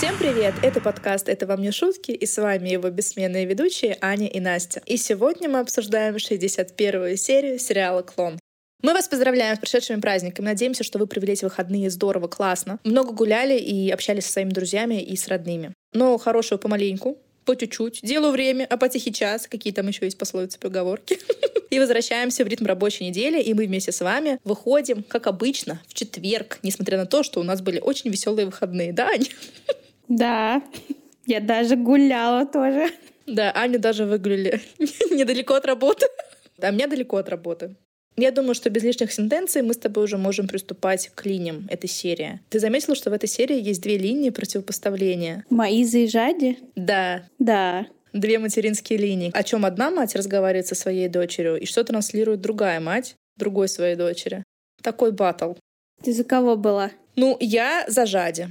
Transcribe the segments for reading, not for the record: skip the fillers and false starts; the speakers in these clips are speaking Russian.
Всем привет! Это подкаст «Это вам не шутки», и с вами его бессменные ведущие Аня и Настя. И сегодня мы обсуждаем 61-ю серию сериала «Клон». Мы вас поздравляем с прошедшими праздниками. Надеемся, что вы провели эти выходные здорово, классно. Много гуляли и общались со своими друзьями и с родными. Но хорошего помаленьку, по чуть-чуть. Делу время, а по тихий час. Какие там еще есть пословицы, поговорки. И возвращаемся в ритм рабочей недели, и мы вместе с вами выходим, как обычно, в четверг, несмотря на то, что у нас были очень веселые выходные. Да, Аня? Да, я даже гуляла тоже. Да, Аню даже выгуляли недалеко от работы. А мне далеко от работы. Я думаю, что без лишних сентенций мы с тобой уже можем приступать к линиям этой серии. Ты заметила, что в этой серии есть две линии противопоставления? Маиза и Жади? Да. Да. Две материнские линии. О чем одна мать разговаривает со своей дочерью, и что транслирует другая мать другой своей дочери. Такой баттл. Ты за кого была? Ну, я за Жади.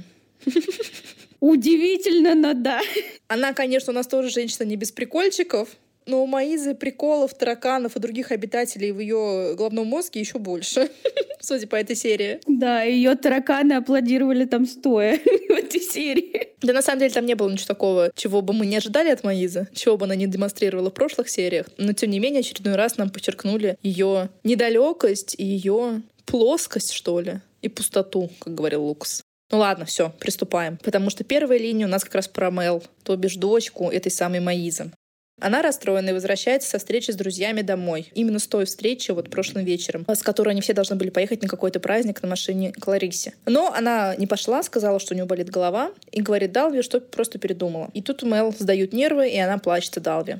Удивительно, но да. Она, конечно, у нас тоже женщина не без прикольчиков, но у Маизы приколов, тараканов и других обитателей в ее головном мозге еще больше, судя по этой серии. Да, ее тараканы аплодировали там стоя в этой серии. Да, на самом деле, там не было ничего такого, чего бы мы не ожидали от Маизы, чего бы она не демонстрировала в прошлых сериях. Но, тем не менее, очередной раз нам подчеркнули ее недалекость и ее плоскость, что ли, и пустоту, как говорил Лукас. Ну ладно, все, приступаем. Потому что первая линия у нас как раз про Мел, то бишь дочку этой самой Маизы. Она расстроена и возвращается со встречи с друзьями домой. Именно с той встречи вот прошлым вечером, с которой они все должны были поехать на какой-то праздник на машине к Ларисе. Но она не пошла, сказала, что у нее болит голова, и говорит Далве, что просто передумала. И тут у Мел сдают нервы, и она плачет о Далве.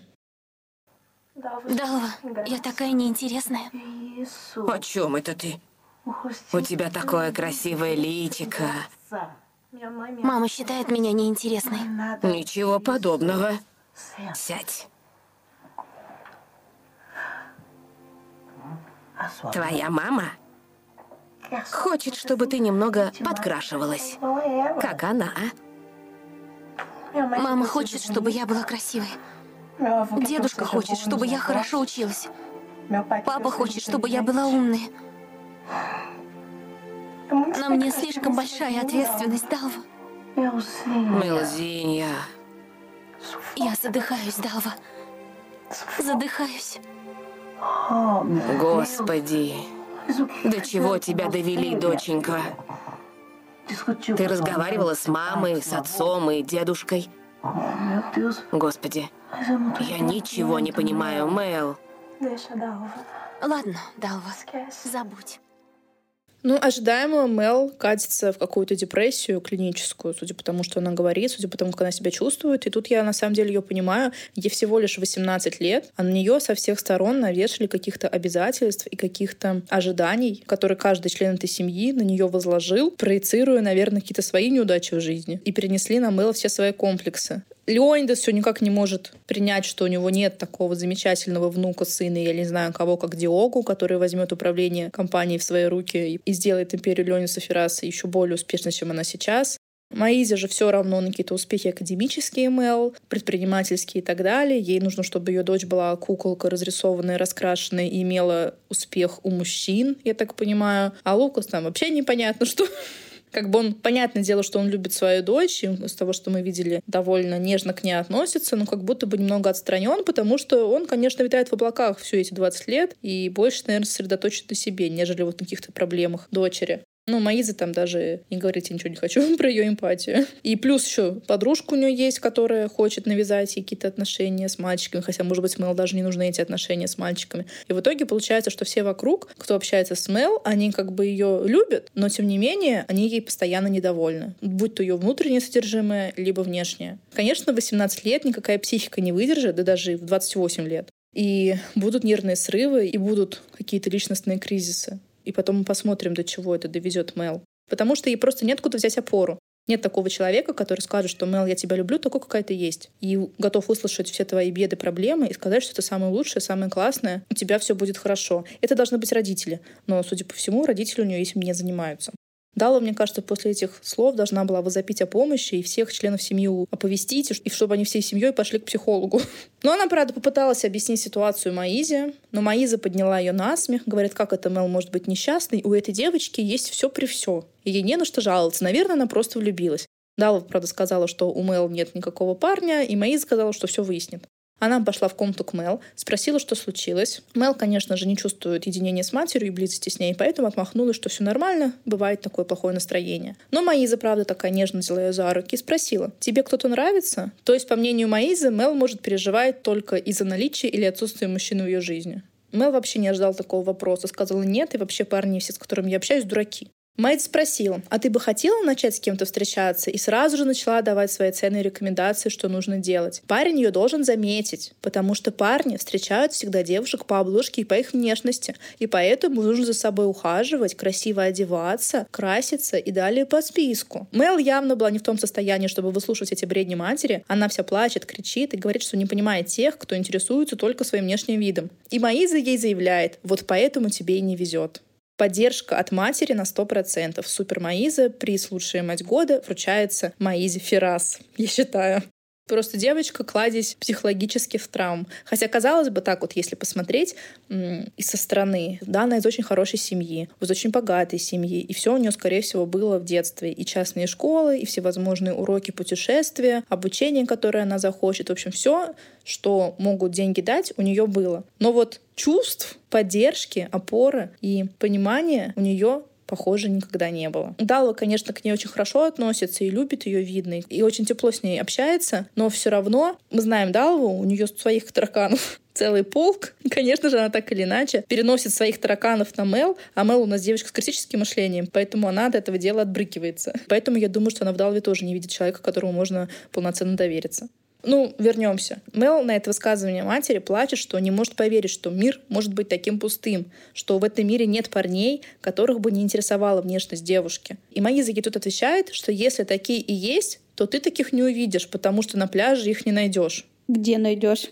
Далва, я такая неинтересная. О чем это ты? У тебя такое красивое личико. Мама считает меня неинтересной. Ничего подобного. Сядь. Твоя мама хочет, чтобы ты немного подкрашивалась. Как она, а? Мама хочет, чтобы я была красивой. Дедушка хочет, чтобы я хорошо училась. Папа хочет, чтобы я была умной. На мне слишком большая ответственность, Далва. Мелзинья. Я задыхаюсь, Далва. Задыхаюсь. Господи. До чего тебя довели, доченька? Ты разговаривала с мамой, с отцом и дедушкой? Господи, я ничего не понимаю, Мел. Ладно, Далва, забудь. Ну, ожидаемо Мел катится в какую-то депрессию клиническую, судя по тому, что она говорит, судя по тому, как она себя чувствует. И тут я на самом деле ее понимаю. Ей всего лишь 18 лет, а на нее со всех сторон навешали каких-то обязательств и каких-то ожиданий, которые каждый член этой семьи на нее возложил, проецируя, наверное, какие-то свои неудачи в жизни. И перенесли на Мел все свои комплексы. Леонидас все никак не может принять, что у него нет такого замечательного внука, сына, я не знаю кого, как Диогу, который возьмет управление компанией в свои руки и сделает империю Леониса Ферраса еще более успешной, чем она сейчас. Маизе же все равно на какие-то успехи академические, Мел, предпринимательские и так далее. Ей нужно, чтобы ее дочь была куколка, разрисованная, раскрашенная и имела успех у мужчин, я так понимаю. А Лукас там вообще непонятно, что... Как бы он, понятное дело, что он любит свою дочь, и из того, что мы видели, довольно нежно к ней относится, но как будто бы немного отстранен, потому что он, конечно, витает в облаках все эти 20 лет и больше, наверное, сосредоточен на себе, нежели вот на каких-то проблемах дочери. Ну, Маиза там даже не говорить я ничего не хочу про ее эмпатию. И плюс еще подружка у нее есть, которая хочет навязать ей какие-то отношения с мальчиками, хотя, может быть, Мел даже не нужны эти отношения с мальчиками. И в итоге получается, что все вокруг, кто общается с Мел, они как бы ее любят, но тем не менее они ей постоянно недовольны. Будь то ее внутреннее содержимое, либо внешнее. Конечно, в 18 лет никакая психика не выдержит, да даже и в 28 лет. И будут нервные срывы, и будут какие-то личностные кризисы. И потом мы посмотрим, до чего это доведет Мел. Потому что ей просто нет откуда взять опору. Нет такого человека, который скажет, что «Мел, я тебя люблю такой, какая ты есть». И готов выслушать все твои беды, проблемы и сказать, что ты самое лучшее, самое классное, у тебя все будет хорошо. Это должны быть родители. Но, судя по всему, родители у нее этим не занимаются. Дала, мне кажется, после этих слов должна была возопить о помощи и всех членов семьи оповестить, и чтобы они всей семьей пошли к психологу. Но она, правда, попыталась объяснить ситуацию Маизе, но Маиза подняла ее на смех, говорит, как это Мел может быть несчастной, у этой девочки есть все при все, и ей не на что жаловаться, наверное, она просто влюбилась. Дава, правда, сказала, что у Мел нет никакого парня, и Маиза сказала, что все выяснит. Она пошла в комнату к Мел, спросила, что случилось. Мел, конечно же, не чувствует единения с матерью и близости с ней, поэтому отмахнулась, что все нормально, бывает такое плохое настроение. Но Маиза, правда, такая нежно взяла ее за руки и спросила: «Тебе кто-то нравится?» То есть, по мнению Маизы, Мел может переживать только из-за наличия или отсутствия мужчины в ее жизни. Мел вообще не ожидал такого вопроса, сказала: «Нет, и вообще парни все, с которыми я общаюсь, дураки». Майд спросила: «А ты бы хотела начать с кем-то встречаться?» И сразу же начала давать свои ценные рекомендации, что нужно делать. Парень ее должен заметить, потому что парни встречают всегда девушек по обложке и по их внешности. И поэтому нужно за собой ухаживать, красиво одеваться, краситься и далее по списку. Мел явно была не в том состоянии, чтобы выслушивать эти бредни матери. Она вся плачет, кричит и говорит, что не понимает тех, кто интересуется только своим внешним видом. И Маиза ей заявляет: «Вот поэтому тебе и не везет». Поддержка от матери на 100%. Супер Маиза, приз «Лучшая мать года» вручается Маизе Феррас, я считаю. Просто девочка кладезь психологически в травм. Хотя, казалось бы, так вот, если посмотреть и со стороны, да, она из очень хорошей семьи, из очень богатой семьи, и все у нее, скорее всего, было в детстве. И частные школы, и всевозможные уроки, путешествия, обучение, которое она захочет. В общем, все, что могут деньги дать, у нее было. Но вот чувств, поддержки, опоры и понимания у нее, похоже, никогда не было. Дава, конечно, к ней очень хорошо относится и любит ее, видно, и очень тепло с ней общается, но все равно мы знаем Далву, у нее своих тараканов целый полк. Конечно же, она так или иначе переносит своих тараканов на Мел, а Мел у нас девочка с критическим мышлением, поэтому она от этого дела отбрыкивается. Поэтому я думаю, что она в Далве тоже не видит человека, которому можно полноценно довериться. Вернемся. Мел на это высказывание матери плачет, что не может поверить, что мир может быть таким пустым, что в этом мире нет парней, которых бы не интересовала внешность девушки. И Маиза ей тут отвечает, что если такие и есть, то ты таких не увидишь, потому что на пляже их не найдешь. Где найдешь?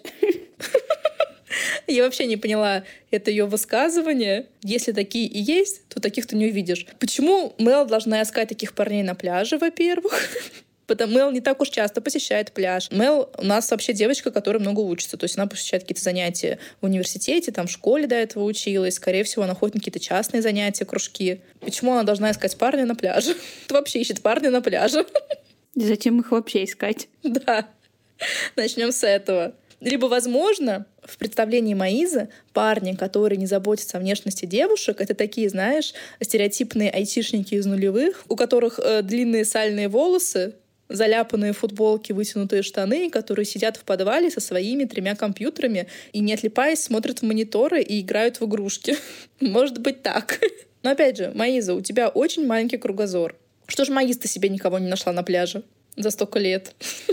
Я вообще не поняла это ее высказывание. Если такие и есть, то таких ты не увидишь. Почему Мел должна искать таких парней на пляже, во-первых? Потому Мел не так уж часто посещает пляж. Мел у нас вообще девочка, которая много учится. То есть она посещает какие-то занятия в университете, там в школе до этого училась. Скорее всего, она ходит на какие-то частные занятия, кружки. Почему она должна искать парня на пляже? Кто вообще ищет парня на пляже? Зачем их вообще искать? Да. Начнем с этого. Либо, возможно, в представлении Маизы парни, которые не заботятся о внешности девушек, это такие, знаешь, стереотипные айтишники из нулевых, у которых длинные сальные волосы, заляпанные футболки, вытянутые штаны, которые сидят в подвале со своими 3 компьютерами и, не отлипаясь, смотрят в мониторы и играют в игрушки. Может быть так. Но опять же, Маиза, у тебя очень маленький кругозор. Что ж Маиза-то себе никого не нашла на пляже за столько лет?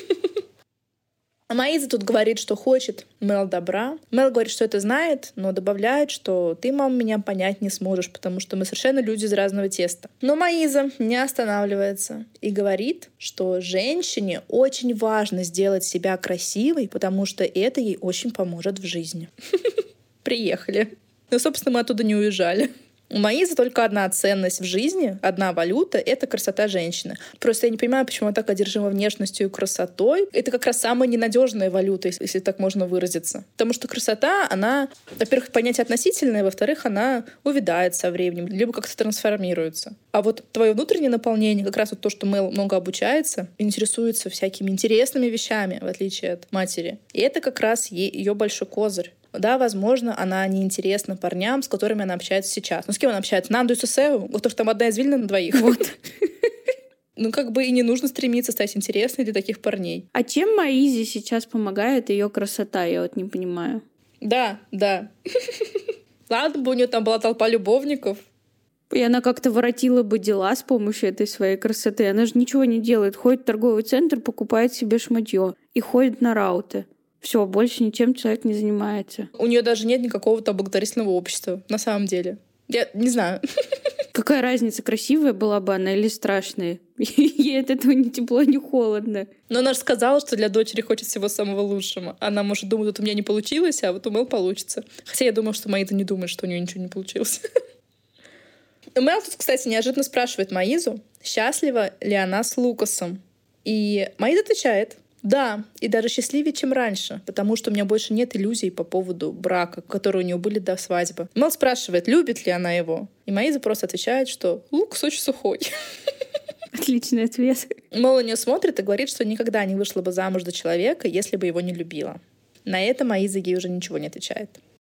А Маиза тут говорит, что хочет Мел добра. Мел говорит, что это знает, но добавляет, что ты, мам, меня понять не сможешь, потому что мы совершенно люди из разного теста. Но Маиза не останавливается и говорит, что женщине очень важно сделать себя красивой, потому что это ей очень поможет в жизни. Приехали. Собственно, мы оттуда не уезжали. У Маизы только одна ценность в жизни, одна валюта — это красота женщины. Просто я не понимаю, почему она так одержима внешностью и красотой. Это как раз самая ненадежная валюта, если так можно выразиться. Потому что красота, она, во-первых, понятие относительное, во-вторых, она увядает со временем, либо как-то трансформируется. А вот твое внутреннее наполнение, как раз вот то, что Мел много обучается, интересуется всякими интересными вещами, в отличие от матери. И это как раз ее большой козырь. Да, возможно, она неинтересна парням, с которыми она общается сейчас. Но с кем она общается? Нанду и Сусеу, у которых там одна извилина на двоих. Вот. И не нужно стремиться стать интересной для таких парней. А чем Маизе сейчас помогает ее красота? Я вот не понимаю. Да. Ладно бы у нее там была толпа любовников. И она как-то воротила бы дела с помощью этой своей красоты. Она же ничего не делает. Ходит в торговый центр, покупает себе шматье и ходит на рауты. Все, больше ничем человек не занимается. У нее даже нет никакого там благотворительного общества, на самом деле. Я не знаю. Какая разница, красивая была бы она или страшная? Ей от этого ни тепло, ни холодно. Но она же сказала, что для дочери хочет всего самого лучшего. Она, может, думает, вот у меня не получилось, а вот у Мел получится. Хотя я думаю, что Маиза не думает, что у нее ничего не получилось. Мел тут, кстати, неожиданно спрашивает Маизу, счастлива ли она с Лукасом. И Маиза отвечает: да, и даже счастливее, чем раньше, потому что у меня больше нет иллюзий по поводу брака, которые у нее были до свадьбы. Мел спрашивает, любит ли она его. И Маиза просто отвечает, что Лукас очень сухой. Отличный ответ. Мел на нее смотрит и говорит, что никогда не вышла бы замуж за человека, если бы его не любила. На это Маиза ей уже ничего не отвечает.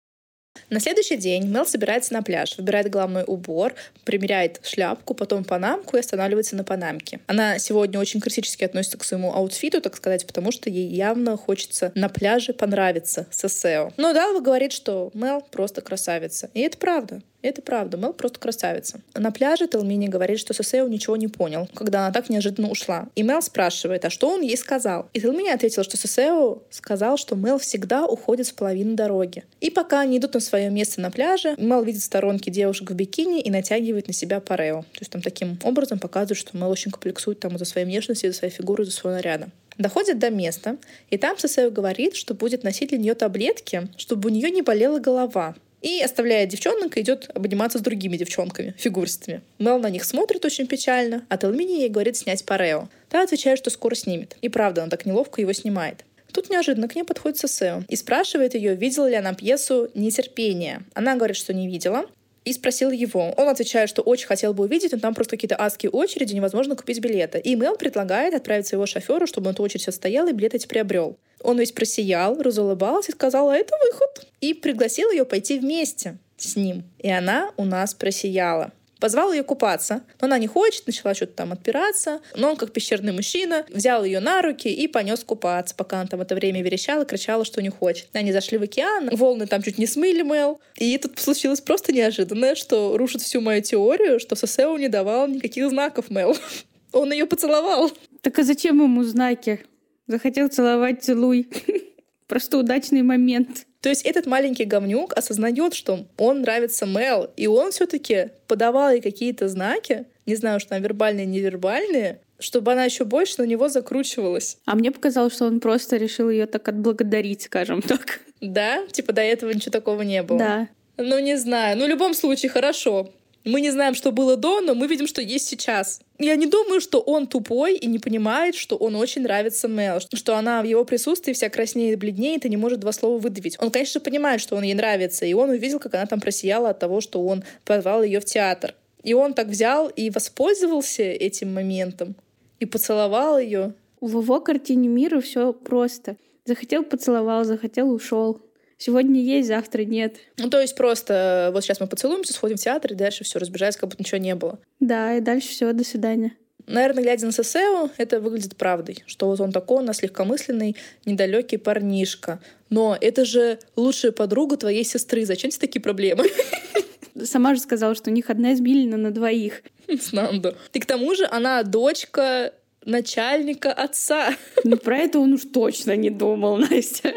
На следующий день Мел собирается на пляж, выбирает головной убор, примеряет шляпку, потом панамку и останавливается на панамке. Она сегодня очень критически относится к своему аутфиту, так сказать, потому что ей явно хочется на пляже понравиться Сесео. Но Далва говорит, что Мел просто красавица. И это правда. Это правда, Мел просто красавица. На пляже Телмини говорит, что Сесео ничего не понял, когда она так неожиданно ушла. И Мел спрашивает, а что он ей сказал? И Телмини ответила, что Сесео сказал, что Мел всегда уходит с половины дороги. И пока они идут на свое место на пляже, Мел видит в сторонке девушек в бикини и натягивает на себя парео. То есть там таким образом показывает, что Мел очень комплексует там за своей внешностью, за своей фигурой, за своего наряда. Доходит до места, и там Сесео говорит, что будет носить для нее таблетки, чтобы у нее не болела голова. И оставляет девчонок и идет обниматься с другими девчонками, фигуристами. Мел на них смотрит очень печально, а Телмини ей говорит снять парео. Та отвечает, что скоро снимет. И правда, она так неловко его снимает. Тут неожиданно к ней подходит Сесео и спрашивает ее, видела ли она пьесу «Нетерпение». Она говорит, что не видела. И спросил его. Он отвечает, что очень хотел бы увидеть, но там просто какие-то адские очереди, невозможно купить билеты. И Мел предлагает отправить своего шофера, чтобы он эту очередь отстоял и билеты эти приобрел. Он весь просиял, разулыбался и сказал, а это выход. И пригласил ее пойти вместе с ним. И она у нас просияла. Позвал ее купаться, но она не хочет, начала что-то там отпираться. Но он, как пещерный мужчина, взял ее на руки и понес купаться, пока она там это время верещала, кричала, что не хочет. Они зашли в океан, волны там чуть не смыли Мел. И тут случилось просто неожиданное, что рушит всю мою теорию, что Сесео не давал никаких знаков Мел. Он ее поцеловал. Так а зачем ему знаки? Захотел целовать, целуй. Просто удачный момент. То есть этот маленький говнюк осознает, что он нравится Мел, и он все-таки подавал ей какие-то знаки, не знаю, что там вербальные, невербальные, чтобы она еще больше на него закручивалась. А мне показалось, что он просто решил ее так отблагодарить, скажем так. Да? Типа до этого ничего такого не было? Да. Ну, не знаю. Ну, в любом случае, хорошо. Мы не знаем, что было до, но мы видим, что есть сейчас. Я не думаю, что он тупой и не понимает, что он очень нравится Мел, что она в его присутствии вся краснеет, бледнеет и не может два слова выдавить. Он, конечно, понимает, что он ей нравится, и он увидел, как она там просияла от того, что он позвал ее в театр. И он так взял и воспользовался этим моментом и поцеловал ее. В его картине мира все просто. Захотел — поцеловал, захотел — ушел. Сегодня есть, завтра нет. Ну, то есть просто вот сейчас мы поцелуемся, сходим в театр, и дальше все разбежается, как будто ничего не было. Да, и дальше все, до свидания. Наверное, глядя на Сесео, это выглядит правдой, что вот он такой, он легкомысленный, недалекий парнишка. Но это же лучшая подруга твоей сестры. Зачем тебе такие проблемы? Сама же сказала, что у них одна извилина на двоих. Знам, да. И к тому же она дочка начальника отца. Ну, про это он уж точно не думал, Настя.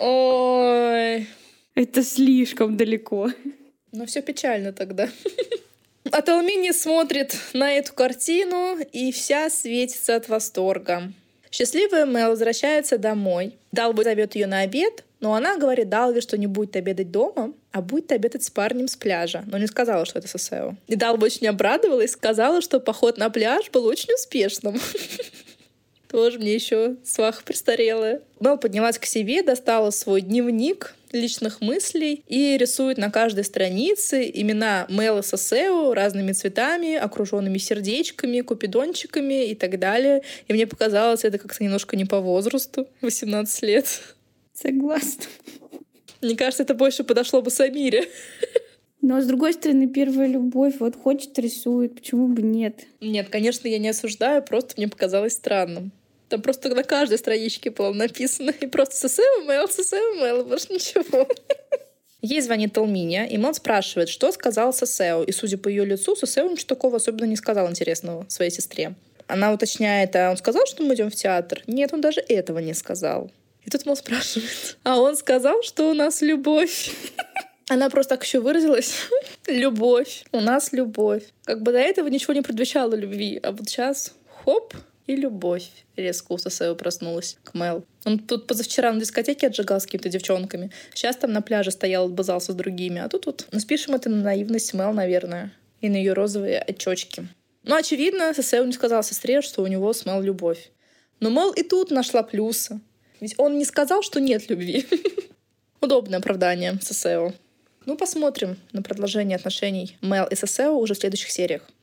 Ой. Это слишком далеко. Ну, все печально тогда. А Телмини смотрит на эту картину и вся светится от восторга. Счастливая Мел возвращается домой. Далва зовет ее на обед, но она говорит Далве, что не будет обедать дома, а будет обедать с парнем с пляжа. Но не сказала, что это Сесео. И Далва очень обрадовалась и сказала, что поход на пляж был очень успешным. Тоже мне еще сваха престарелая. Мел поднялась к себе, достала свой дневник личных мыслей и рисует на каждой странице имена Мел и Сесео разными цветами, окруженными сердечками, купидончиками и так далее. И мне показалось, это как-то немножко не по возрасту, 18 лет. Согласна. Мне кажется, это больше подошло бы Самире. Но, с другой стороны, первая любовь. Вот хочет — рисует. Почему бы нет? Нет, конечно, я не осуждаю, просто мне показалось странным. Там просто на каждой страничке было написано. И просто Сесео Мел, больше ничего. Ей звонит Телмини, и Мел спрашивает, что сказал Сесео. И, судя по ее лицу, Сесео ничего такого особенно не сказал интересного своей сестре. Она уточняет, а он сказал, что мы идем в театр? Нет, он даже этого не сказал. И тут Мел спрашивает, а он сказал, что у нас любовь? Она просто так еще выразилась. Любовь. У нас любовь. Как бы до этого ничего не предвещало любви. А вот сейчас хоп, и любовь резко у Сесео проснулась к Мел. Он тут позавчера на дискотеке отжигал с какими-то девчонками. Сейчас там на пляже стоял, отбазался с другими. А тут вот спишем это на наивность Мел, наверное. И на ее розовые очечки. Ну, очевидно, Сесео не сказал сестре, что у него с Мел любовь. Но Мел и тут нашла плюсы. Ведь он не сказал, что нет любви. Удобное оправдание Сесео. Ну, посмотрим на продолжение отношений Мел и Сесео уже в следующих сериях.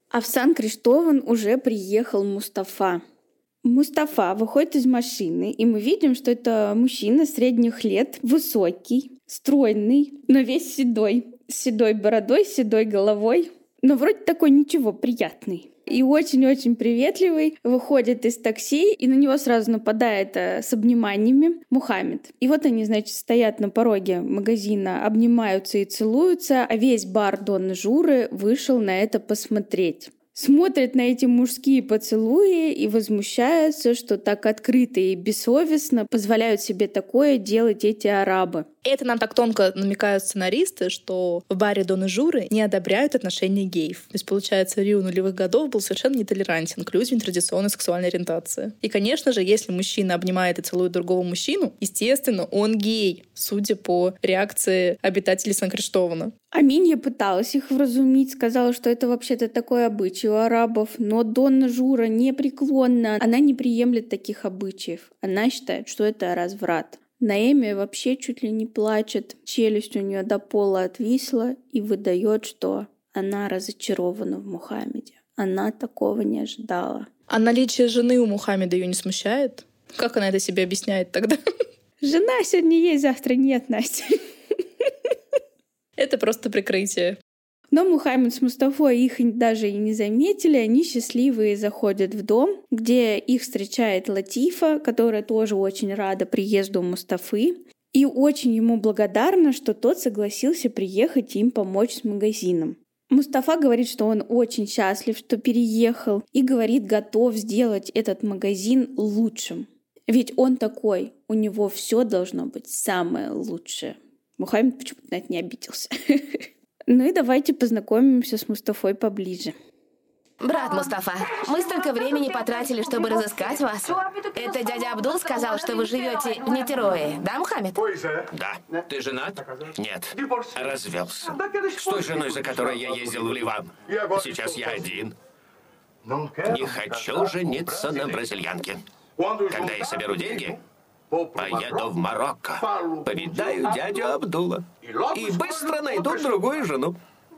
А в Сан-Криштован уже приехал Мустафа. Мустафа выходит из машины, и мы видим, что это мужчина средних лет, высокий, стройный, но весь седой. С седой бородой, с седой головой. Но вроде такой ничего, приятный. И очень-очень приветливый, выходит из такси, и на него сразу нападает с обниманиями Мухаммед. И вот они, значит, стоят на пороге магазина, обнимаются и целуются, а весь бар Донны Журы вышел на это посмотреть. Смотрят на эти мужские поцелуи и возмущаются, что так открыто и бессовестно позволяют себе такое делать эти арабы. Это нам так тонко намекают сценаристы, что в баре Донны Журы не одобряют отношения геев. То есть, получается, Рио нулевых годов был совершенно нетолерантен к людям традиционной сексуальной ориентации. И, конечно же, если мужчина обнимает и целует другого мужчину, естественно, он гей, судя по реакции обитателей Сан-Криштована. Аминья пыталась их вразумить, сказала, что это вообще-то такой обычай у арабов, но Донна Жура непреклонна. Она не приемлет таких обычаев. Она считает, что это разврат. Наэми вообще чуть ли не плачет, челюсть у нее до пола отвисла и выдает, что она разочарована в Мухаммеде. Она такого не ожидала. А наличие жены у Мухаммеда ее не смущает? Как она это себе объясняет тогда? Жена сегодня есть, завтра нет, Настя. Это просто прикрытие. Но Мухаммед с Мустафой их даже и не заметили. Они счастливые заходят в дом, где их встречает Латифа, которая тоже очень рада приезду Мустафы. И очень ему благодарна, что тот согласился приехать и им помочь с магазином. Мустафа говорит, что он очень счастлив, что переехал, и говорит, готов сделать этот магазин лучшим. Ведь он такой, у него все должно быть самое лучшее. Мухаммед почему-то на это не обиделся. Ну и давайте познакомимся с Мустафой поближе. Брат Мустафа, мы столько времени потратили, чтобы разыскать вас. Это дядя Абдул сказал, что вы живете в Нитерое, да, Мухаммед? Да. Ты женат? Нет. Развелся. С той женой, за которой я ездил в Ливан. Сейчас я один. Не хочу жениться на бразильянке. Когда я соберу деньги, поеду в Марокко, повидаю дядю Абдула и быстро найду другую жену.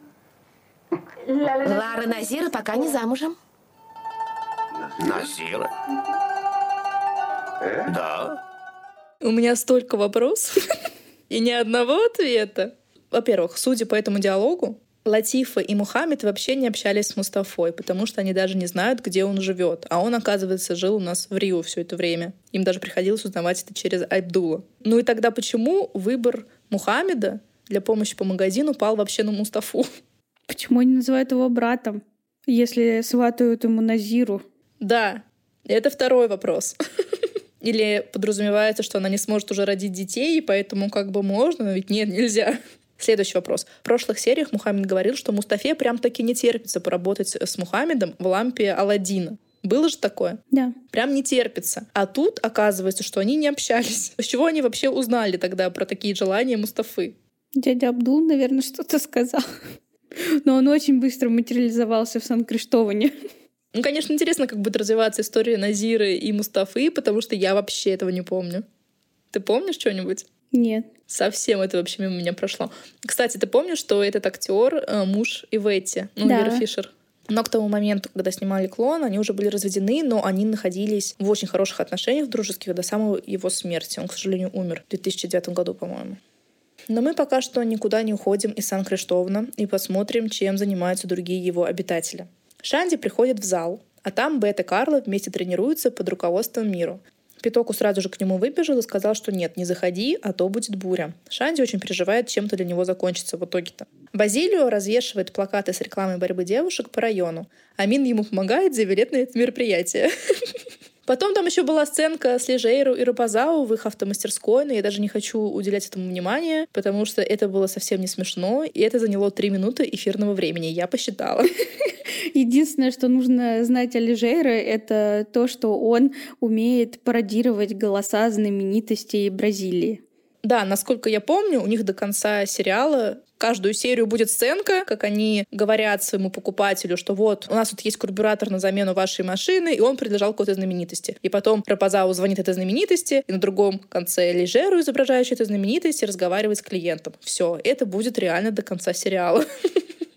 Лара Назира пока не замужем. Назира? Да. У меня столько вопросов и ни одного ответа. Во-первых, судя по этому диалогу, Латифа и Мухаммед вообще не общались с Мустафой, потому что они даже не знают, где он живет. А он, оказывается, жил у нас в Рио все это время. Им даже приходилось узнавать это через Абдула. Ну и тогда почему выбор Мухаммеда для помощи по магазину пал вообще на Мустафу? Почему они называют его братом, если сватают ему Назиру? Да, это второй вопрос. Или подразумевается, что она не сможет уже родить детей, и поэтому как бы можно, но ведь нет, нельзя. Следующий вопрос. В прошлых сериях Мухаммед говорил, что Мустафе прям-таки не терпится поработать с Мухаммедом в лампе Аладдина. Было же такое? Да. Прям не терпится. А тут оказывается, что они не общались. С чего они вообще узнали тогда про такие желания Мустафы? Дядя Абдул, наверное, что-то сказал. Но он очень быстро материализовался в Сан-Криштоване. Ну, конечно, интересно, как будет развиваться история Назиры и Мустафы, потому что я вообще этого не помню. Ты помнишь что-нибудь? Нет. Совсем это вообще мимо меня прошло. Кстати, ты помнишь, что этот актер муж Иветти, Да. Вера Фишер? Но к тому моменту, когда снимали «Клон», они уже были разведены, но они находились в очень хороших отношениях дружеских до самой его смерти. Он, к сожалению, умер в 2009 году, по-моему. Но мы пока что никуда не уходим из Сан-Криштована и посмотрим, чем занимаются другие его обитатели. Шанди приходит в зал, а там Бет и Карла вместе тренируются под руководством Миру. Питоку сразу же к нему выбежал и сказал, что нет, не заходи, а то будет буря. Шанди очень переживает, чем-то для него закончится в итоге-то. Базилио развешивает плакаты с рекламой борьбы девушек по району. Амин ему помогает завереть на это мероприятие. Потом там еще была сценка с Лежейру и Рапазау в их автомастерской, но я даже не хочу уделять этому внимания, потому что это было совсем не смешно, и это заняло 3 минуты эфирного времени, я посчитала. Единственное, что нужно знать о Лежейре, это то, что он умеет пародировать голоса знаменитостей Бразилии. Да, насколько я помню, у них до конца сериала каждую серию будет сценка, как они говорят своему покупателю, что вот, у нас тут есть карбюратор на замену вашей машины, и он принадлежал какой-то знаменитости. И потом Рапазау звонит этой знаменитости, и на другом конце Лежеру, изображающий эту знаменитость, и разговаривает с клиентом. Все, это будет реально до конца сериала.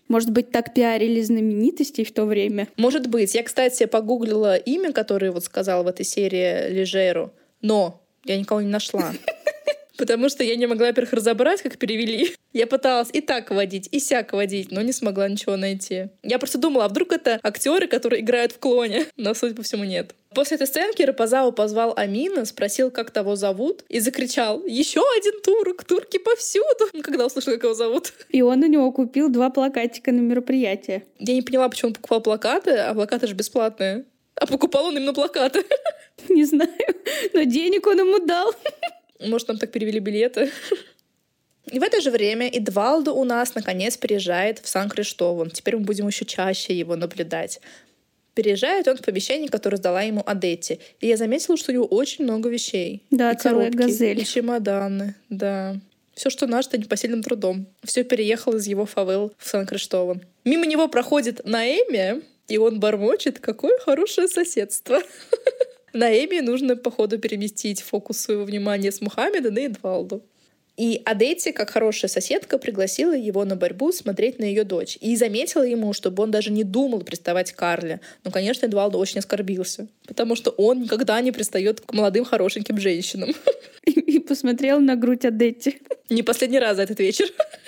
Может быть, так пиарили знаменитостей в то время? Может быть. Я, кстати, погуглила имя, которое вот сказал в этой серии Лежеру, но я никого не нашла. Потому что я не могла, во-первых, разобрать, как перевели. Я пыталась и так водить, и сяк водить, но не смогла ничего найти. Я просто думала, а вдруг это актеры, которые играют в клоне? Но, судя по всему, нет. После этой сценки Рапазау позвал Амина, спросил, как того зовут, и закричал: «Еще один турок! Турки повсюду!» Когда услышал, как его зовут. И он у него купил 2 плакатика на мероприятие. Я не поняла, почему он покупал плакаты, а плакаты же бесплатные. А покупал он именно плакаты. Не знаю, но денег он ему дал. Может, нам так перевели билеты. И в это же время Эдвалдо у нас наконец переезжает в Сан-Криштован. Теперь мы будем еще чаще его наблюдать. Переезжает он в помещение, которое сдала ему Адетти. И я заметила, что у него очень много вещей. Да, и целая коробки, газель. и чемоданы. Да. Все, что нажито непосильным трудом. Все переехало из его фавел в Сан-Криштован. Мимо него проходит Наэми, и он бормочет: «Какое хорошее соседство». Наэми нужно, походу, переместить фокус своего внимания с Мухаммеда на Эдвалду. И Адетти, как хорошая соседка, пригласила его на борьбу смотреть на ее дочь. И заметила ему, чтобы он даже не думал приставать к Карле. Но, конечно, Эдвалдо очень оскорбился, потому что он никогда не пристает к молодым хорошеньким женщинам. И посмотрел на грудь Адетти. Не последний раз за этот вечер.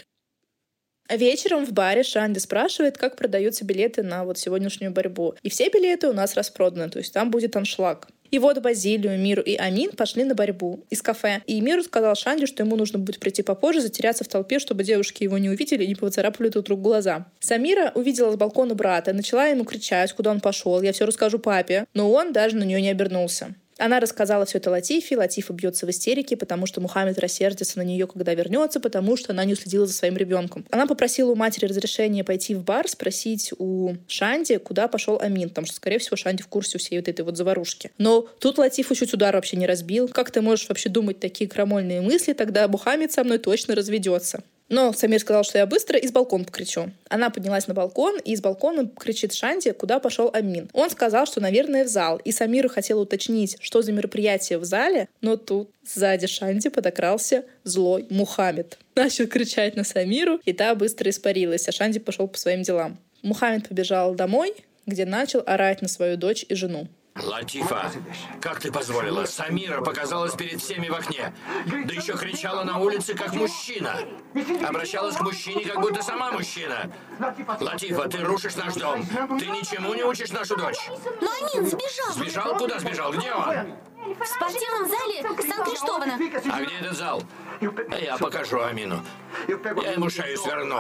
Вечером в баре Шанди спрашивает, как продаются билеты на вот сегодняшнюю борьбу. И все билеты у нас распроданы, то есть там будет аншлаг. И вот Базилио, Миру и Амин пошли на борьбу из кафе. И Миру сказал Шанди, что ему нужно будет прийти попозже, затеряться в толпе, чтобы девушки его не увидели и не поцарапали друг другу глаза. Самира увидела с балкона брата, начала ему кричать, куда он пошел. Я все расскажу папе. Но он даже на нее не обернулся. Она рассказала все это Латифе. Латифа бьется в истерике, потому что Мухаммед рассердится на нее, когда вернется, потому что она не уследила за своим ребенком. Она попросила у матери разрешения пойти в бар, спросить у Шанди, куда пошел Амин, потому что, скорее всего, Шанди в курсе всей вот этой вот заварушки. Но тут Латифу чуть удар вообще не разбил. Как ты можешь вообще думать такие крамольные мысли? Тогда Мухаммед со мной точно разведется. Но Самир сказал, что я быстро из балкона покричу. Она поднялась на балкон и из балкона кричит Шанди, куда пошел Амин. Он сказал, что, наверное, в зал. И Самира хотела уточнить, что за мероприятие в зале, но тут сзади Шанди подокрался злой Мухаммед. Начал кричать на Самиру, и та быстро испарилась, а Шанди пошел по своим делам. Мухаммед побежал домой, где начал орать на свою дочь и жену. Латифа, как ты позволила? Самира показалась перед всеми в окне. Да еще кричала на улице, как мужчина. Обращалась к мужчине, как будто сама мужчина. Латифа, ты рушишь наш дом. Ты ничему не учишь нашу дочь. Но Амин сбежал. Сбежал? Куда сбежал? Где он? В спортивном зале Сан-Криштована. А где этот зал? Я покажу Амину. Я ему шею сверну.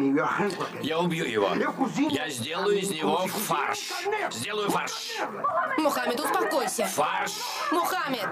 Я убью его. Я сделаю из него фарш. Сделаю фарш. Мухаммед, успокойся. Фарш. Мухаммед!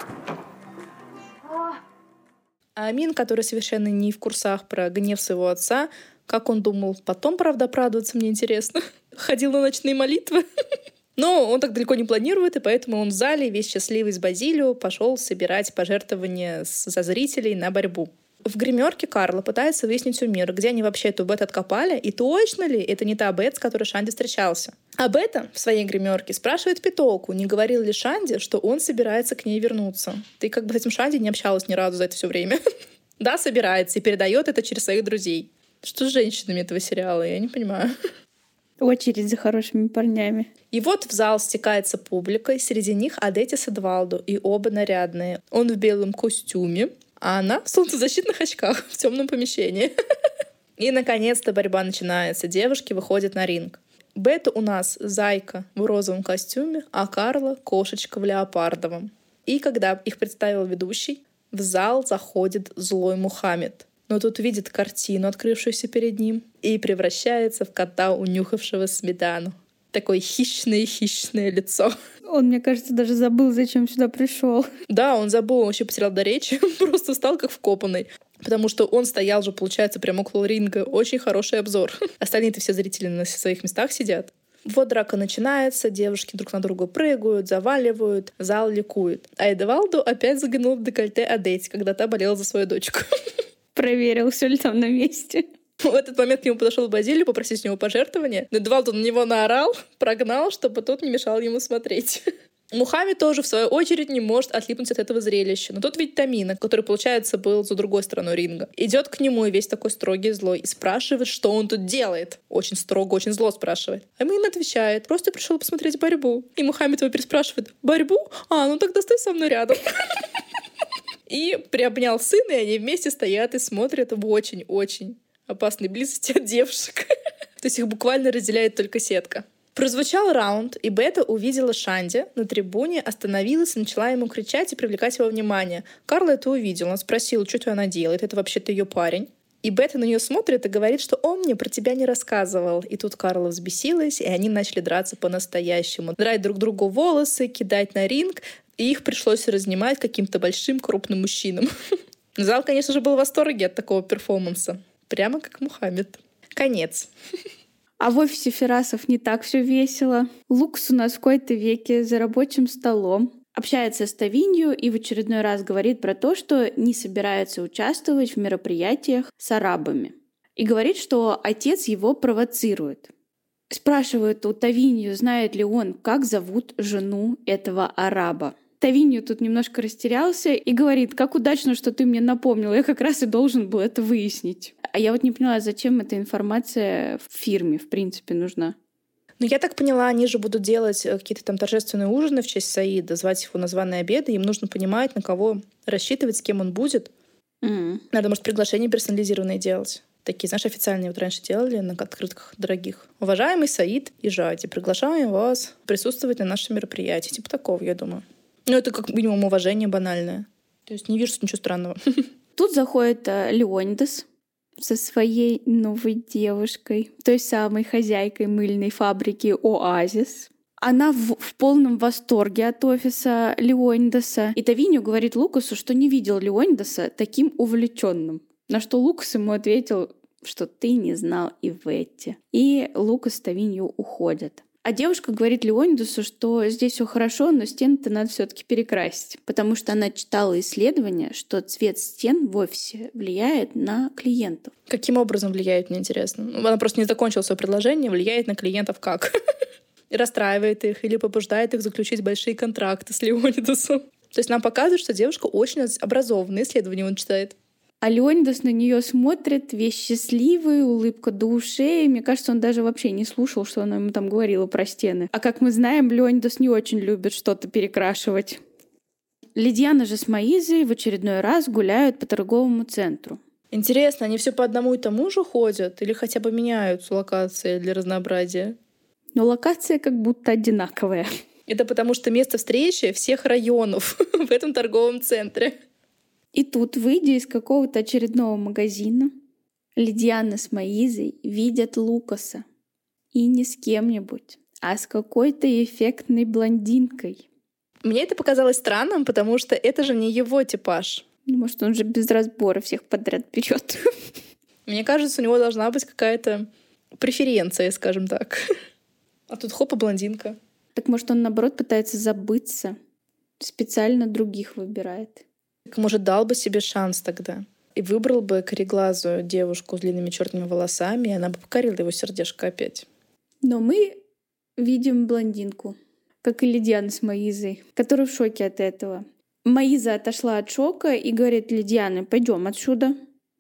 А Амин, который совершенно не в курсах про гнев своего отца, как он думал, потом, правда, оправдываться, мне интересно, ходил на ночные молитвы. Но он так далеко не планирует, и поэтому он в зале, весь счастливый с Базилио, пошел собирать пожертвования за зрителей на борьбу. В гримерке Карла пытается выяснить у Мира, где они вообще эту Бет откопали, и точно ли это не та Бет, с которой Шанди встречался. А Бета в своей гримерке спрашивает Питоку, не говорил ли Шанди, что он собирается к ней вернуться. Ты как бы с этим Шанди не общалась ни разу за это все время. Да, собирается, и передает это через своих друзей. Что с женщинами этого сериала, я не понимаю. Очередь за хорошими парнями. И вот в зал стекается публика, и среди них Адетти с Эдвалдо, и оба нарядные. Он в белом костюме, а она в солнцезащитных очках в темном помещении. И, наконец-то, борьба начинается. Девушки выходят на ринг. Бета у нас зайка в розовом костюме, а Карла — кошечка в леопардовом. И когда их представил ведущий, в зал заходит злой Мухаммед. Но тут видит картину, открывшуюся перед ним, и превращается в кота, унюхавшего сметану. Такое хищное лицо. Он, мне кажется, даже забыл, зачем сюда пришел. Да, он забыл, он вообще потерял до речи, просто стал как вкопанный. Потому что он стоял же, получается, прямо около ринга. Очень хороший обзор. Остальные-то все зрители на своих местах сидят. Вот драка начинается, девушки друг на друга прыгают, заваливают, зал ликует. А Эдвалдо опять заглянул в декольте Адетти, когда та болела за свою дочку. Проверил, все ли там на месте. В этот момент к нему подошел Базилио попросить у него пожертвования. Но Эдвалдо на него наорал, прогнал, чтобы тот не мешал ему смотреть. Мухаммед тоже, в свою очередь, не может отлипнуть от этого зрелища. Но тут ведь Тамина, который, получается, был за другой стороной ринга, идет к нему и весь такой строгий и злой, и спрашивает, что он тут делает. Очень строго, очень зло спрашивает. А ему отвечает: просто пришел посмотреть борьбу. И Мухаммед его переспрашивает: борьбу? Ну тогда стой со мной рядом. И приобнял сына, и они вместе стоят и смотрят в очень-очень опасной близости от девушек. То есть их буквально разделяет только сетка. Прозвучал раунд, и Бета увидела Шанди на трибуне, остановилась и начала ему кричать и привлекать его внимание. Карл это увидел, он спросил, что она делает, это вообще-то ее парень. И Бета на нее смотрит и говорит, что он мне про тебя не рассказывал. И тут Карла взбесилась, и они начали драться по-настоящему. Драть друг другу волосы, кидать на ринг, и их пришлось разнимать каким-то большим крупным мужчинам. Зал, конечно же, был в восторге от такого перформанса. Прямо как Мухаммед. Конец. А в офисе Ферасов не так все весело. Лукас у нас в кои-то веке за рабочим столом общается с Тавинью и в очередной раз говорит про то, что не собирается участвовать в мероприятиях с арабами. И говорит, что отец его провоцирует. Спрашивает у Тавинью, знает ли он, как зовут жену этого араба. Тавинью тут немножко растерялся и говорит: как удачно, что ты мне напомнил, я как раз и должен был это выяснить. А я вот не поняла, зачем эта информация в фирме, в принципе, нужна. Ну, я так поняла, они же будут делать какие-то там торжественные ужины в честь Саида, звать его на званые обеды, им нужно понимать, на кого рассчитывать, с кем он будет. Надо, может, приглашения персонализированные делать. Такие, знаешь, официальные вот раньше делали на открытках дорогих. Уважаемый Саид и Жади, приглашаем вас присутствовать на нашем мероприятии. Типа такого, я думаю. Ну, это как минимум уважение банальное. То есть не вижу ничего странного. Тут заходит Леонидас со своей новой девушкой, той самой хозяйкой мыльной фабрики «Оазис». Она в полном восторге от офиса Леонидаса. И Тавинью говорит Лукасу, что не видел Леонидаса таким увлеченным. На что Лукас ему ответил, что ты не знал Иветти. И Лукас с Тавинью уходят. А девушка говорит Леонидасу, что здесь все хорошо, но стены-то надо все-таки перекрасить, потому что она читала исследования, что цвет стен в офисе влияет на клиентов. Каким образом влияет, мне интересно? Она просто не закончила свое предложение, влияет на клиентов как? И расстраивает их или побуждает их заключить большие контракты с Леонидасом. То есть нам показывают, что девушка очень образованная, исследования он читает. А Леонидас на нее смотрит, весь счастливый, улыбка до ушей. Мне кажется, он даже вообще не слушал, что она ему там говорила про стены. А как мы знаем, Леонидас не очень любит что-то перекрашивать. Лидиана же с Маизой в очередной раз гуляют по торговому центру. Интересно, они все по одному и тому же ходят или хотя бы меняются локации для разнообразия? Но локация как будто одинаковая. Это потому что место встречи всех районов в этом торговом центре. И тут, выйдя из какого-то очередного магазина, Лидиана с Маизой видят Лукаса. И не с кем-нибудь, а с какой-то эффектной блондинкой. Мне это показалось странным, потому что это же не его типаж. Может, он же без разбора всех подряд берет. Мне кажется, у него должна быть какая-то преференция, скажем так. А тут хоп, и блондинка. Так может, он, наоборот, пытается забыться, специально других выбирает. Может, дал бы себе шанс тогда. И выбрал бы кореглазую девушку с длинными черными волосами, и она бы покорила его сердечко опять. Но мы видим блондинку, как и Лидиана с Маизой, которая в шоке от этого. Маиза отошла от шока и говорит Лидиане: пойдем отсюда.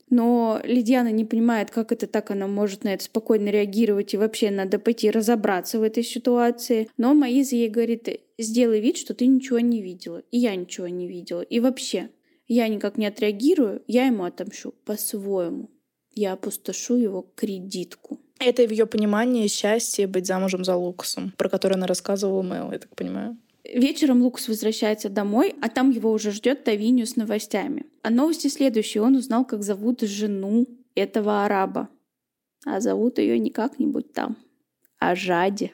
Но Лидиана не понимает, как это так, она может на это спокойно реагировать, и вообще надо пойти разобраться в этой ситуации. Но Маиза ей говорит: сделай вид, что ты ничего не видела, и я ничего не видела. И вообще, я никак не отреагирую, я ему отомщу по-своему. Я опустошу его кредитку. Это в ее понимании счастье быть замужем за Лукасом, про который она рассказывала Мэл, я так понимаю. Вечером Лукас возвращается домой, а там его уже ждет Тавинью с новостями. А новости следующие. Он узнал, как зовут жену этого араба. А зовут ее не как-нибудь там, а Жади.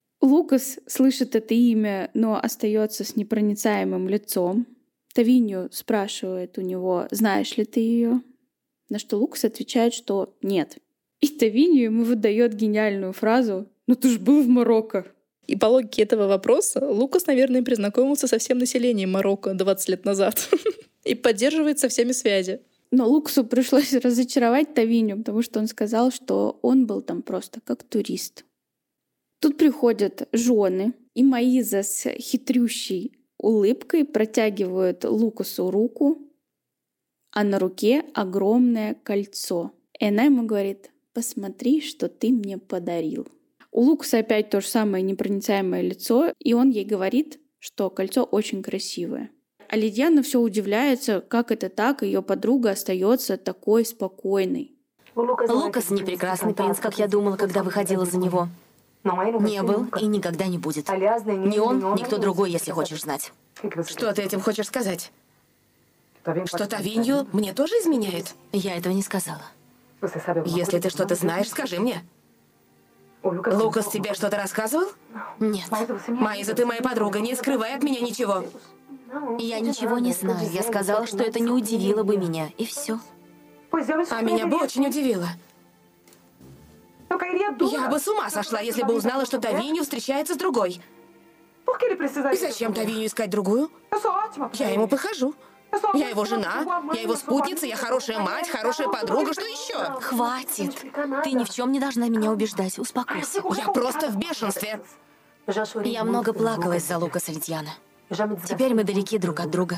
Лукас слышит это имя, но остается с непроницаемым лицом. Тавинью спрашивает у него: знаешь ли ты ее? На что Лукас отвечает, что нет. И Тавинью ему выдает гениальную фразу: ну ты ж был в Марокко. И по логике этого вопроса Лукас, наверное, познакомился со всем населением Марокко 20 лет назад и поддерживает со всеми связи. Но Лукасу пришлось разочаровать Тавинью, потому что он сказал, что он был там просто как турист. Тут приходят жены И Маиза с хитрющей улыбкой протягивает Лукасу руку, а на руке огромное кольцо. И она ему говорит: «Посмотри, что ты мне подарил». У Лукаса опять то же самое непроницаемое лицо, и он ей говорит, что кольцо очень красивое. А Лидиана все удивляется, как это так, ее подруга остается такой спокойной. Лукас не прекрасный принц, как я думала, когда выходила за него. Не был и никогда не будет. Ни он, ни кто другой, если хочешь знать. Что ты этим хочешь сказать? Что Тавинью мне тоже изменяет? Я этого не сказала. Если ты что-то знаешь, скажи мне. Лукас тебе что-то рассказывал? Нет. Маиза, ты моя подруга, не скрывай от меня ничего. Я ничего не знаю. Я сказала, что это не удивило бы меня. И все. А меня бы очень удивило. Я бы с ума сошла, если бы узнала, что Тавинью встречается с другой. И зачем Тавинью искать другую? Я ему похожу. Я его жена, я его спутница, я хорошая мать, хорошая подруга, что еще? Хватит. Ты ни в чем не должна меня убеждать. Успокойся. Я просто в бешенстве. Я много плакала из-за Лукаса, Лидиана. Теперь мы далеки друг от друга.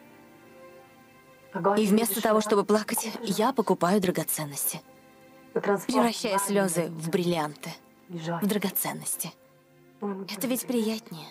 И вместо того, чтобы плакать, я покупаю драгоценности. Превращая слезы в бриллианты, в драгоценности. Это ведь приятнее.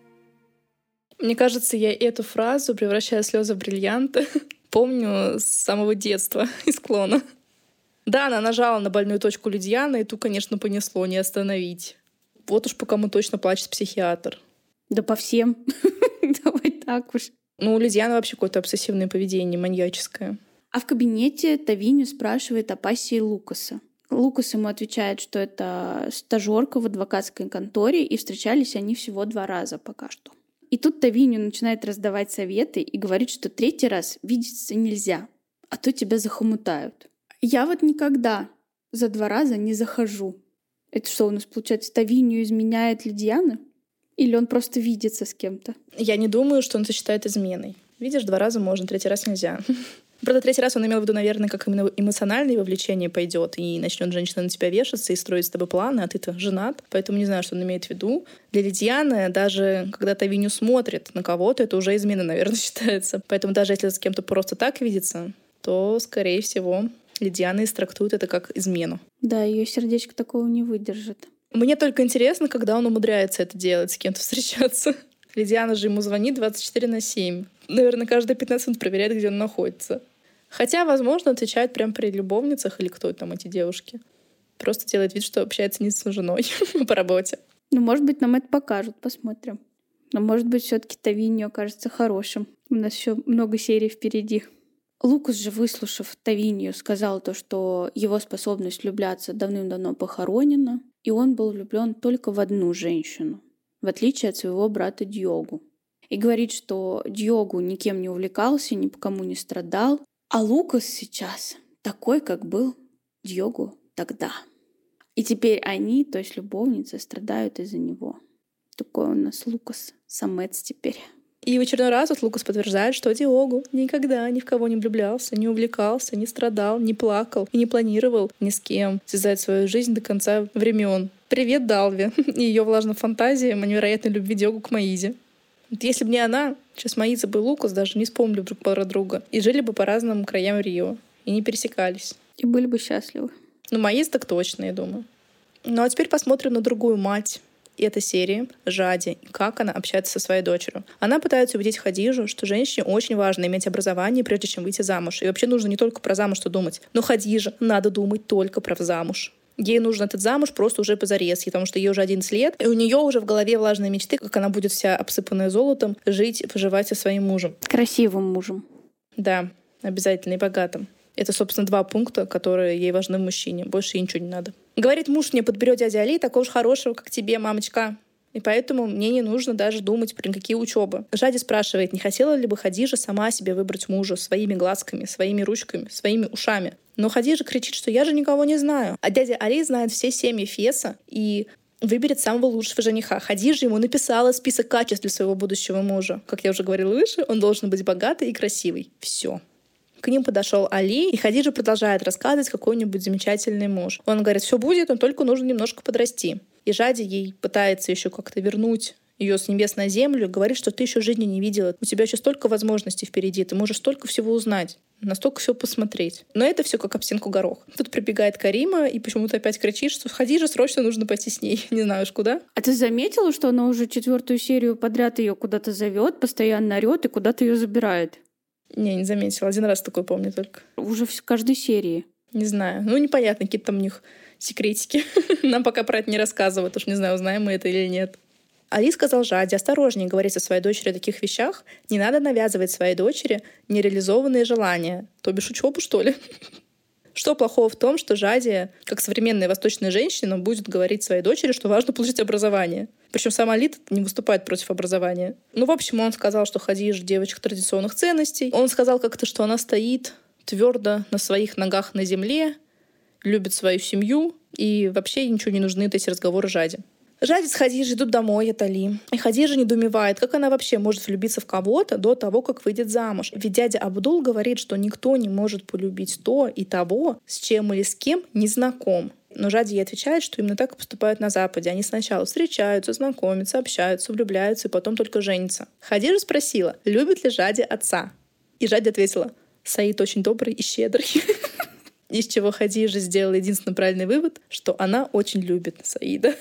Мне кажется, я эту фразу, превращая слезы в бриллианты, помню с самого детства, из «Клона». Да, она нажала на больную точку Лидианы, и ту, конечно, понесло, не остановить. Вот уж по кому точно плачет психиатр. Да по всем. Давай так уж. Ну, у Лидианы вообще какое-то обсессивное поведение, маньяческое. А в кабинете Тавинью спрашивает о пассии Лукаса. Лукас ему отвечает, что это стажерка в адвокатской конторе, и встречались они всего 2 раза пока что. И тут Тавинью начинает раздавать советы и говорит, что 3-й раз видеться нельзя, а то тебя захомутают. Я вот никогда за 2 раза не захожу. Это что, у нас, получается, Тавинью изменяет Лидиана? Или он просто видится с кем-то? Я не думаю, что он это считает изменой. Видишь, 2 раза можно, 3-й раз нельзя. Правда, 3-й раз он имел в виду, наверное, как именно эмоциональное вовлечение пойдет, и начнет женщина на тебя вешаться и строить с тобой планы, а ты-то женат. Поэтому не знаю, что он имеет в виду. Для Лидианы, даже когда Тавинью смотрит на кого-то, это уже измена, наверное, считается. Поэтому даже если с кем-то просто так видится, то, скорее всего, Лидиана истрактует это как измену. Да, ее сердечко такого не выдержит. Мне только интересно, когда он умудряется это делать, с кем-то встречаться. Лидиана же ему звонит 24/7. Наверное, каждые 15 минут проверяет, где он находится. Хотя, возможно, отвечает прямо при любовницах или кто там эти девушки. Просто делает вид, что общается не с женой по работе. Ну, может быть, нам это покажут, посмотрим. Но, может быть, все-таки Тавинью окажется хорошим. У нас еще много серий впереди. Лукас же, выслушав Тавинью, сказал то, что его способность влюбляться давным-давно похоронена, и он был влюблен только в одну женщину, в отличие от своего брата Диогу. И говорит, что Диогу никем не увлекался, ни по кому не страдал, а Лукас сейчас такой, как был Диогу тогда. И теперь они, то есть любовницы, страдают из-за него. Такой у нас Лукас самец теперь. И в очередной раз вот Лукас подтверждает, что Диогу никогда ни в кого не влюблялся, не увлекался, не страдал, не плакал и не планировал ни с кем связать свою жизнь до конца времен. Привет, Далви и ее влажной фантазиям о невероятной любви Диогу к Маизе. Вот если бы не она, сейчас Маиза бы и Лукас даже не вспомнили друг про друга и жили бы по разным краям Рио и не пересекались. И были бы счастливы. Ну, Маиза так точно, я думаю. Ну а теперь посмотрим на другую мать этой серии, Жади, и как она общается со своей дочерью. Она пытается убедить Хадижу, что женщине очень важно иметь образование, прежде чем выйти замуж. И вообще нужно не только про замуж думать. Но Хадижа надо думать только про замуж. Ей нужен этот замуж просто уже позарез, потому что ей уже 11 лет, и у нее уже в голове влажные мечты, как она будет вся обсыпанная золотом, жить и поживать со своим мужем. Красивым мужем. Да, обязательно и богатым. Это, собственно, 2 пункта, которые ей важны в мужчине. Больше ей ничего не надо. Говорит, муж мне подберет дядя Али такого же хорошего, как тебе, мамочка. И поэтому мне не нужно даже думать про никакие учебы. Жади спрашивает, не хотела ли бы Хадижа сама себе выбрать мужа своими глазками, своими ручками, своими ушами. Но Хадижа кричит, что я же никого не знаю. А дядя Али знает все семьи Феса и выберет самого лучшего жениха. Хадижа ему написала список качеств для своего будущего мужа. Как я уже говорила выше, он должен быть богатый и красивый. Все. К ним подошел Али, и Хадижа продолжает рассказывать, какой-нибудь замечательный муж. Он говорит, все будет, но только нужно немножко подрасти. И Жади ей пытается еще как-то вернуть ее с небес на землю, говорит, что ты еще жизни не видела. У тебя еще столько возможностей впереди, ты можешь столько всего узнать, настолько всего посмотреть. Но это все как об стенку горох. Тут прибегает Карима и почему-то опять кричит, что Хадиже срочно нужно пойти с ней. Не знаю уж куда. А ты заметила, что она уже 4-ю серию подряд ее куда-то зовет, постоянно орет и куда-то ее забирает? Не заметила. Один раз такой помню только. Уже в каждой серии. Не знаю. Ну, непонятно, какие-то там у них секретики. Нам пока про это не рассказывают. Уж не знаю, узнаем мы это или нет. Али сказал Жаде осторожнее говорить со своей дочерью о таких вещах. Не надо навязывать своей дочери нереализованные желания. То бишь учебу, что ли? Что плохого в том, что Жаде, как современная восточная женщина, будет говорить своей дочери, что важно получить образование? Причем сам Али не выступает против образования. Ну, в общем, он сказал, что Хадижа девочка традиционных ценностей. Он сказал как-то, что она стоит твердо на своих ногах на земле, любит свою семью, и вообще ничего не нужны эти разговоры Жаде. Жаде с Хадижей идут домой от Али. И Хадижа недоумевает, как она вообще может влюбиться в кого-то до того, как выйдет замуж. Ведь дядя Абдул говорит, что никто не может полюбить то и того, с чем или с кем не знаком. Но Жаде ей отвечает, что именно так и поступают на Западе. Они сначала встречаются, знакомятся, общаются, влюбляются и потом только женятся. Хадижа спросила, любит ли Жаде отца. И Жаде ответила, Саид очень добрый и щедрый. Из чего Хадижа сделала единственный правильный вывод, что она очень любит Саида.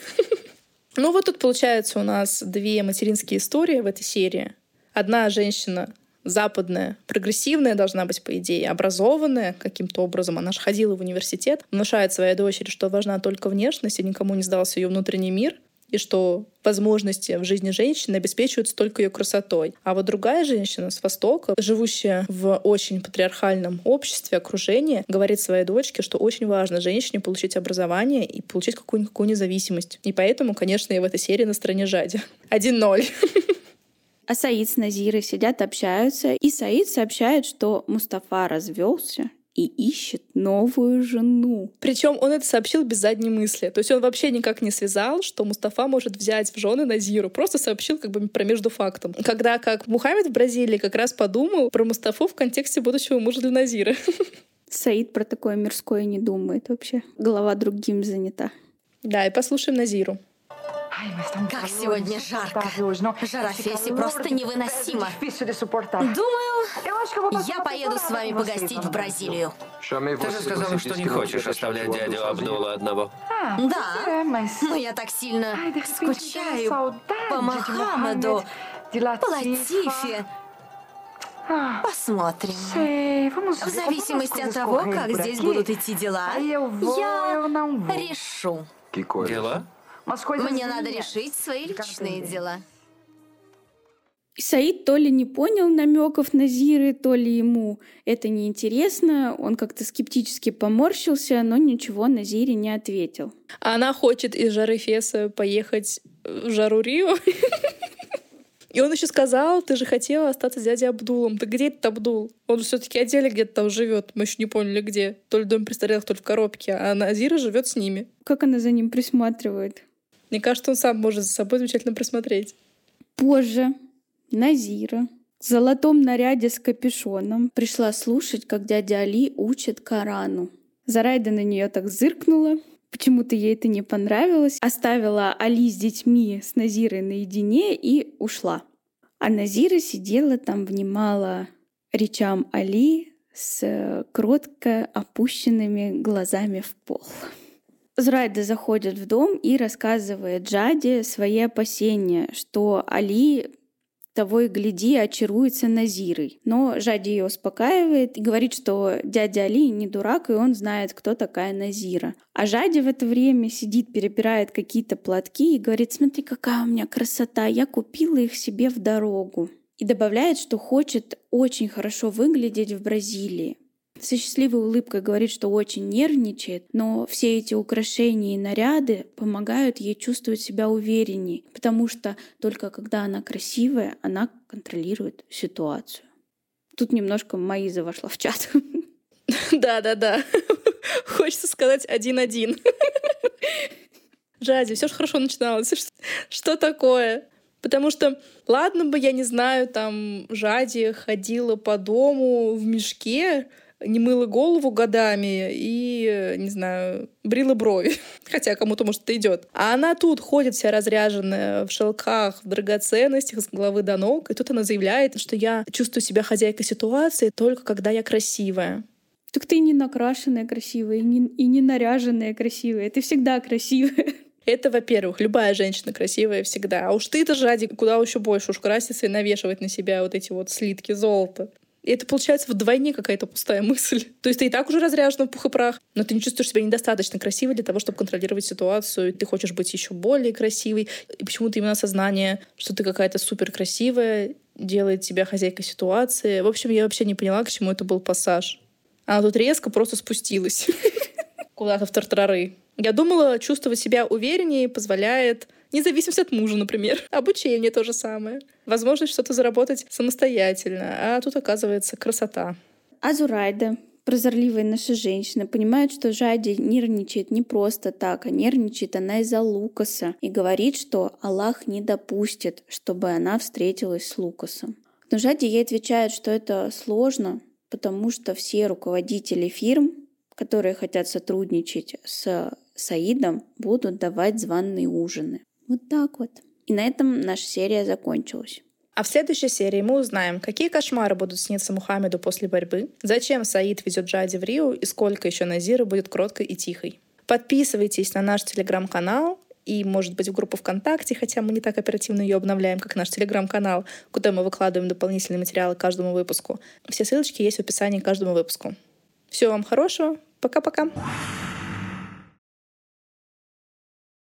Ну вот тут получается у нас две материнские истории в этой серии. Одна женщина западная, прогрессивная должна быть, по идее, образованная каким-то образом. Она же ходила в университет, внушает своей дочери, что важна только внешность, и никому не сдался ее внутренний мир, и что возможности в жизни женщины обеспечиваются только ее красотой. А вот другая женщина с Востока, живущая в очень патриархальном обществе, окружении, говорит своей дочке, что очень важно женщине получить образование и получить какую-никакую независимость. И поэтому, конечно, я в этой серии на стороне Жади. 1-0. А Саид с Назирой сидят, общаются, и Саид сообщает, что Мустафа развелся и ищет новую жену. Причем он это сообщил без задней мысли. То есть он вообще никак не связал, что Мустафа может взять в жены Назиру. Просто сообщил как бы про между фактом. Когда как Мухаммед в Бразилии как раз подумал про Мустафу в контексте будущего мужа для Назиры. Саид про такое мирское не думает вообще. Голова другим занята. Да, и послушаем Назиру. Как сегодня жарко. Жара Феси просто невыносима. Думаю, я поеду с вами погостить в Бразилию. Ты же сказала, что не хочешь оставлять дядю Абдула одного. Да, но я так сильно скучаю по Мохаммеду, по Латифе. Посмотрим. В зависимости от того, как здесь будут идти дела, я решу. Дела? Мне надо решить свои личные дела. Саид то ли не понял намеков Назиры, то ли ему это неинтересно. Он как-то скептически поморщился, но ничего Назире не ответил. Она хочет из жары Феса поехать в жару Рио. И он еще сказал, ты же хотела остаться с дядей Абдулом. Да где этот Абдул? Он же все-таки отдельно где-то там живет. Мы еще не поняли, где. То ли в доме престарелых, то ли в коробке. А Назира живет с ними. Как она за ним присматривает? Мне кажется, он сам может за собой замечательно присмотреть. Позже Назира в золотом наряде с капюшоном пришла слушать, как дядя Али учит Корану. Зарайда на нее так зыркнула. Почему-то ей это не понравилось. Оставила Али с детьми, с Назирой наедине и ушла. А Назира сидела там, внимала речам Али с кротко опущенными глазами в пол. Зурайда заходит в дом и рассказывает Жаде свои опасения, что Али того и гляди очаруется Назирой. Но Жаде ее успокаивает и говорит, что дядя Али не дурак, и он знает, кто такая Назира. А Жаде в это время сидит, перебирает какие-то платки и говорит, смотри, какая у меня красота, я купила их себе в дорогу. И добавляет, что хочет очень хорошо выглядеть в Бразилии. Со счастливой улыбкой говорит, что очень нервничает, но все эти украшения и наряды помогают ей чувствовать себя уверенней, потому что только когда она красивая, она контролирует ситуацию. Тут немножко Маиза вошла в чат. Да. Хочется сказать 1-1. Жади, все же хорошо начиналось. Что такое? Потому что, ладно бы, я не знаю, там Жади ходила по дому в мешке, не мыла голову годами и, не знаю, брила брови. Хотя кому-то, может, это идет. А она тут ходит вся разряженная в шелках, в драгоценностях с головы до ног. И тут она заявляет, что я чувствую себя хозяйкой ситуации только когда я красивая. Так ты не накрашенная красивая, и не наряженная красивая. Ты всегда красивая. Это, во-первых, любая женщина красивая всегда. А уж ты-то жади куда еще больше уж краситься и навешивать на себя вот эти вот слитки золота. И это получается вдвойне какая-то пустая мысль. То есть ты и так уже разряжена в пух и прах, но ты не чувствуешь себя недостаточно красивой для того, чтобы контролировать ситуацию. Ты хочешь быть еще более красивой. И почему-то именно осознание, что ты какая-то супер красивая, делает тебя хозяйкой ситуации. В общем, я вообще не поняла, к чему это был пассаж. Она тут резко просто спустилась куда-то в тартарары. Я думала, чувствовать себя увереннее позволяет независимость от мужа, например. Обучение то же самое. Возможность что-то заработать самостоятельно. А тут, оказывается, красота. А Зурайда, прозорливая наша женщина, понимает, что Жади нервничает не просто так, а нервничает она из-за Лукаса. И говорит, что Аллах не допустит, чтобы она встретилась с Лукасом. Но Жади ей отвечает, что это сложно, потому что все руководители фирм, которые хотят сотрудничать с Саидом, будут давать званые ужины. Вот так вот. И на этом наша серия закончилась. А в следующей серии мы узнаем, какие кошмары будут сниться Мухаммеду после борьбы, зачем Саид везет Жади в Рио и сколько еще Назира будет кроткой и тихой. Подписывайтесь на наш телеграм-канал и, может быть, в группу ВКонтакте, хотя мы не так оперативно ее обновляем, как наш телеграм-канал, куда мы выкладываем дополнительные материалы к каждому выпуску. Все ссылочки есть в описании к каждому выпуску. Всего вам хорошего. Пока-пока.